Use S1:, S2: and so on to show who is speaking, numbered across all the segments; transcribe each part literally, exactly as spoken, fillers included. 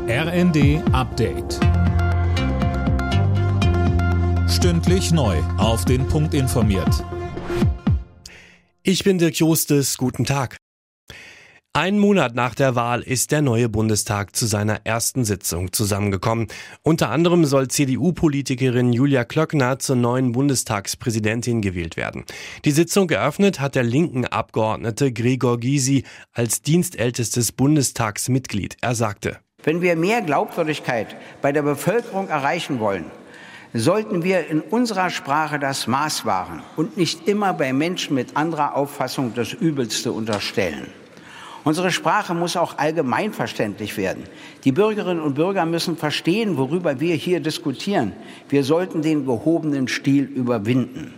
S1: R N D Update. Stündlich neu auf den Punkt informiert.
S2: Ich bin Dirk Jostes, guten Tag. Ein Monat nach der Wahl ist der neue Bundestag zu seiner ersten Sitzung zusammengekommen. Unter anderem soll C D U-Politikerin Julia Klöckner zur neuen Bundestagspräsidentin gewählt werden. Die Sitzung eröffnet hat der linken Abgeordnete Gregor Gysi als dienstältestes Bundestagsmitglied. Er sagte:
S3: Wenn wir mehr Glaubwürdigkeit bei der Bevölkerung erreichen wollen, sollten wir in unserer Sprache das Maß wahren und nicht immer bei Menschen mit anderer Auffassung das Übelste unterstellen. Unsere Sprache muss auch allgemeinverständlich werden. Die Bürgerinnen und Bürger müssen verstehen, worüber wir hier diskutieren. Wir sollten den gehobenen Stil überwinden.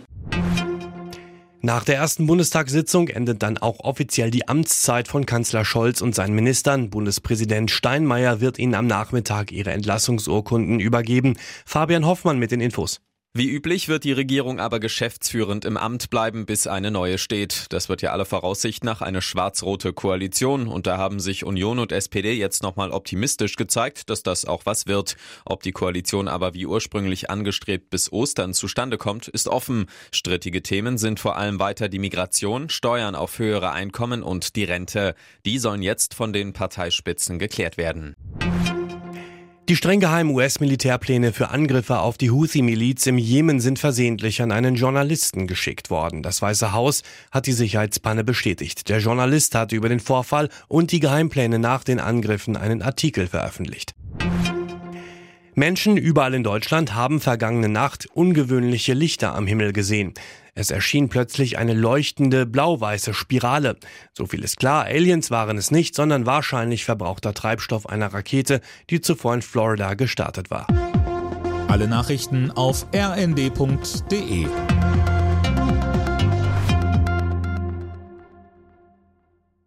S2: Nach der ersten Bundestagssitzung endet dann auch offiziell die Amtszeit von Kanzler Scholz und seinen Ministern. Bundespräsident Steinmeier wird ihnen am Nachmittag ihre Entlassungsurkunden übergeben. Fabian Hoffmann mit den Infos.
S4: Wie üblich wird die Regierung aber geschäftsführend im Amt bleiben, bis eine neue steht. Das wird ja aller Voraussicht nach eine schwarz-rote Koalition. Und da haben sich Union und S P D jetzt nochmal optimistisch gezeigt, dass das auch was wird. Ob die Koalition aber wie ursprünglich angestrebt bis Ostern zustande kommt, ist offen. Strittige Themen sind vor allem weiter die Migration, Steuern auf höhere Einkommen und die Rente. Die sollen jetzt von den Parteispitzen geklärt werden.
S2: Die streng geheimen U S-Militärpläne für Angriffe auf die Houthi-Miliz im Jemen sind versehentlich an einen Journalisten geschickt worden. Das Weiße Haus hat die Sicherheitspanne bestätigt. Der Journalist hatte über den Vorfall und die Geheimpläne nach den Angriffen einen Artikel veröffentlicht. Menschen überall in Deutschland haben vergangene Nacht ungewöhnliche Lichter am Himmel gesehen. Es erschien plötzlich eine leuchtende blau-weiße Spirale. So viel ist klar, Aliens waren es nicht, sondern wahrscheinlich verbrauchter Treibstoff einer Rakete, die zuvor in Florida gestartet war.
S1: Alle Nachrichten auf r n d punkt d e.